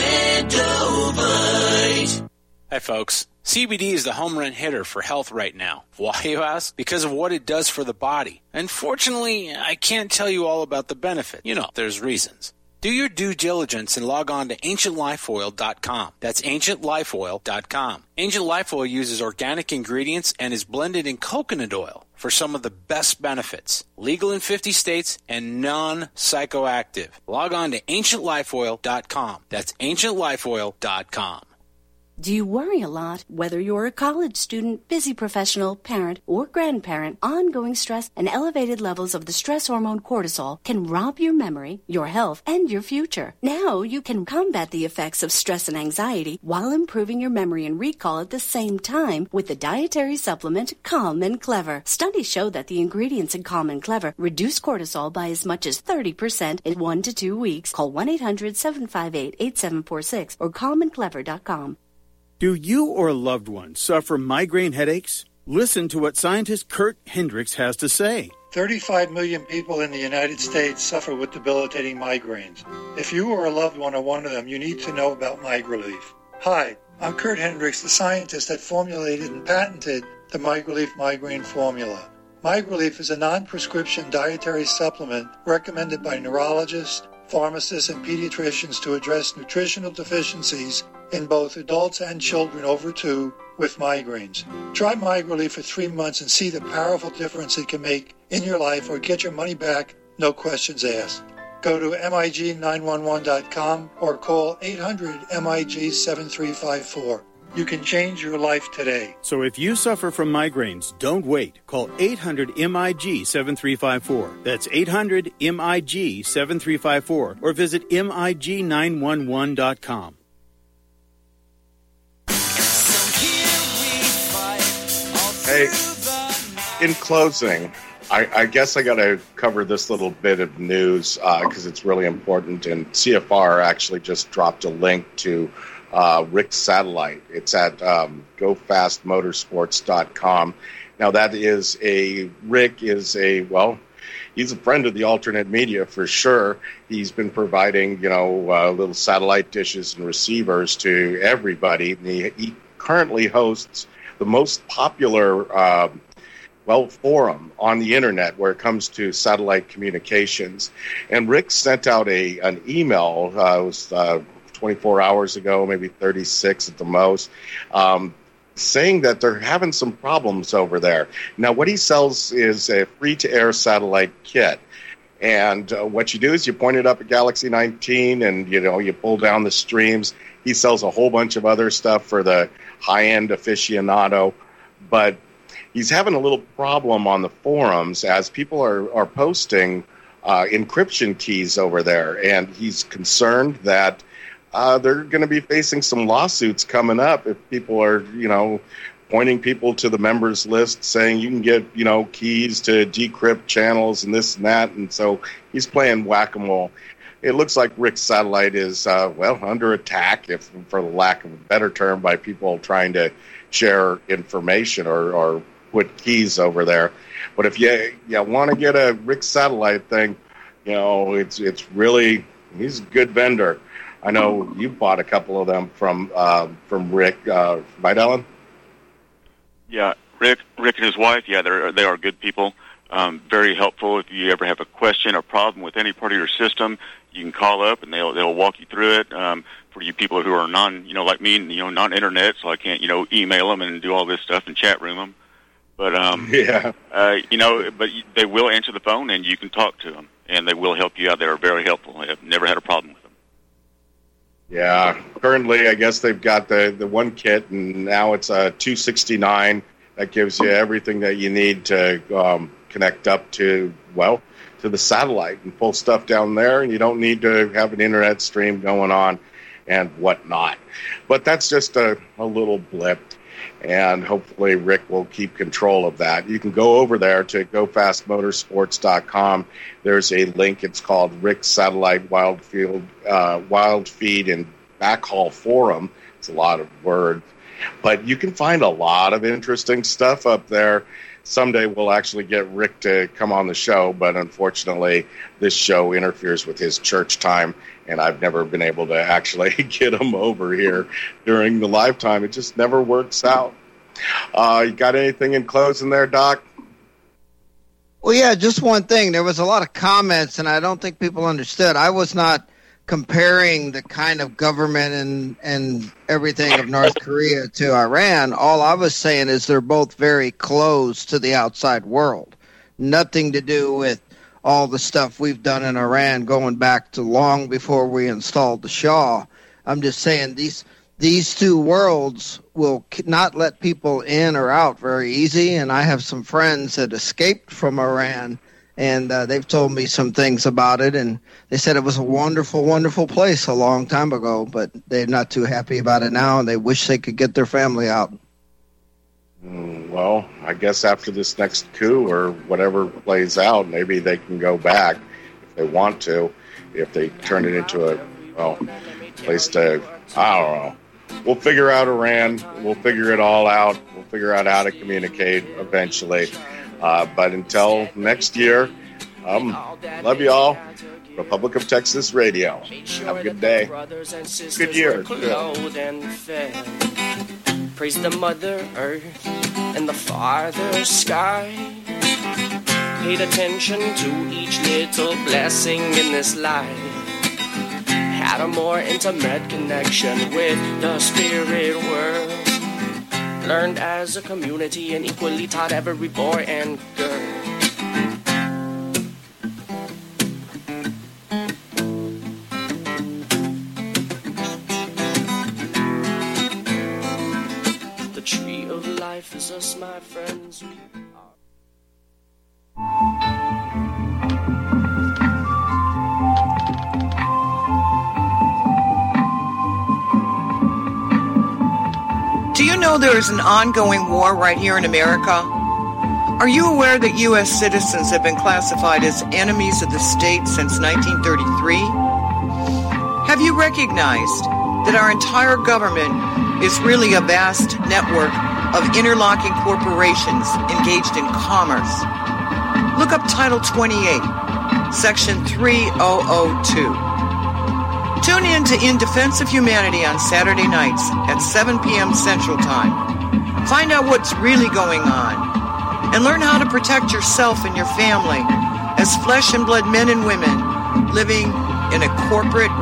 Extendivite. Hi, folks. C B D is the home run hitter for health right now. Why, you ask? Because of what it does for the body. Unfortunately, I can't tell you all about the benefit. You know, there's reasons. Do your due diligence and log on to ancient life oil dot com. That's ancient life oil dot com. Ancient Life Oil uses organic ingredients and is blended in coconut oil for some of the best benefits. Legal in fifty states and non-psychoactive. Log on to ancient life oil dot com. That's ancient life oil dot com. Do you worry a lot? Whether you're a college student, busy professional, parent, or grandparent, ongoing stress and elevated levels of the stress hormone cortisol can rob your memory, your health, and your future. Now you can combat the effects of stress and anxiety while improving your memory and recall at the same time with the dietary supplement Calm and Clever. Studies show that the ingredients in Calm and Clever reduce cortisol by as much as thirty percent in one to two weeks. Call one eight hundred, seven five eight, eight seven four six or calm and clever dot com. Do you or a loved one suffer migraine headaches? Listen to what scientist Kurt Hendricks has to say. thirty-five million people in the United States suffer with debilitating migraines. If you or a loved one are one of them, you need to know about MigraLief. Hi, I'm Kurt Hendricks, the scientist that formulated and patented the MigraLief migraine formula. MigraLief is a non-prescription dietary supplement recommended by neurologists, pharmacists, and pediatricians to address nutritional deficiencies in both adults and children over two with migraines. Try MigraLief for three months and see the powerful difference it can make in your life, or get your money back, no questions asked. Go to M I G nine one one dot com or call eight hundred M I G seven three five four. You can change your life today. So if you suffer from migraines, don't wait. Call eight hundred M I G seven three five four. That's eight hundred M I G seven three five four or visit M I G nine one one dot com. Hey, in closing, I, I guess I got to cover this little bit of news because uh, it's really important. And C F R actually just dropped a link to uh, Rick's satellite. It's at um, go fast motorsports dot com. Now, that is a, Rick is a, well, he's a friend of the alternate media for sure. He's been providing, you know, uh, little satellite dishes and receivers to everybody. And he, he currently hosts the most popular, uh, well, forum on the internet where it comes to satellite communications. And Rick sent out a an email, uh, it was uh, twenty-four hours ago, maybe thirty-six at the most, um, saying that they're having some problems over there. Now, what he sells is a free-to-air satellite kit. And uh, what you do is you point it up at Galaxy nineteen and, you know, you pull down the streams. He sells a whole bunch of other stuff for the high-end aficionado. But he's having a little problem on the forums as people are, are posting uh, encryption keys over there. And he's concerned that uh, they're going to be facing some lawsuits coming up if people are, you know, pointing people to the members list saying you can get, you know, keys to decrypt channels and this and that. And so he's playing whack-a-mole. It looks like Rick's satellite is, uh, well, under attack, if for lack of a better term, by people trying to share information or, or put keys over there. But if you, you want to get a Rick satellite thing, you know, it's it's really, he's a good vendor. I know you bought a couple of them from uh, from Rick, uh, right, Ellen? Yeah, Rick, Rick and his wife, yeah, they're they are good people. Um, very helpful. If you ever have a question or problem with any part of your system, you can call up and they'll they'll walk you through it. Um, for you people who are non, you know, like me, you know, non-internet, so I can't, you know, email them and do all this stuff and chat room them. But um, yeah, uh, you know, but they will answer the phone and you can talk to them and they will help you out. They are very helpful. I've never had a problem with them. Yeah, currently I guess they've got the, the one kit, and now it's a two sixty-nine that gives you everything that you need to um, connect up to, well, to the satellite and pull stuff down there, and you don't need to have an internet stream going on and whatnot. But that's just a, a little blip, and hopefully Rick will keep control of that. You can go over there to go fast motorsports dot com. There's a link. It's called Rick Satellite Wildfield, uh, Wild Feed and Backhaul Forum. It's a lot of words. But you can find a lot of interesting stuff up there. Someday we'll actually get Rick to come on the show, but unfortunately this show interferes with his church time, and I've never been able to actually get him over here during the live time. It just never works out. Uh, you got anything in closing there, Doc? Well, yeah, just one thing. There was a lot of comments, and I don't think people understood. I was not comparing the kind of government and, and everything of North Korea to Iran. All I was saying is they're both very close to the outside world. Nothing to do with all the stuff we've done in Iran going back to long before we installed the Shah. I'm just saying these these two worlds will not let people in or out very easy, and I have some friends that escaped from Iran, and uh, they've told me some things about it, and they said it was a wonderful, wonderful place a long time ago, but they're not too happy about it now, and they wish they could get their family out. Mm, well, I guess after this next coup or whatever plays out, maybe they can go back if they want to, if they turn it into a, well, place to, I don't know. We'll figure out Iran. We'll figure it all out. We'll figure out how to communicate eventually. Uh, but until next year, um, love you all. Republic of Texas Radio. Have a good day. Good year. Praise the Mother Earth and the Father Sky. Paid attention to each little blessing in this life. Had a more intimate connection with the spirit world. Learned as a community and equally taught every boy and girl. The tree of life is us, my friends. Do you know there is an ongoing war right here in America? Are you aware that U S citizens have been classified as enemies of the state since nineteen thirty-three? Have you recognized that our entire government is really a vast network of interlocking corporations engaged in commerce. Look up Title twenty-eight, Section three thousand two. Tune in to In Defense of Humanity on Saturday nights at seven p.m. Central Time. Find out what's really going on and learn how to protect yourself and your family as flesh and blood men and women living in a corporate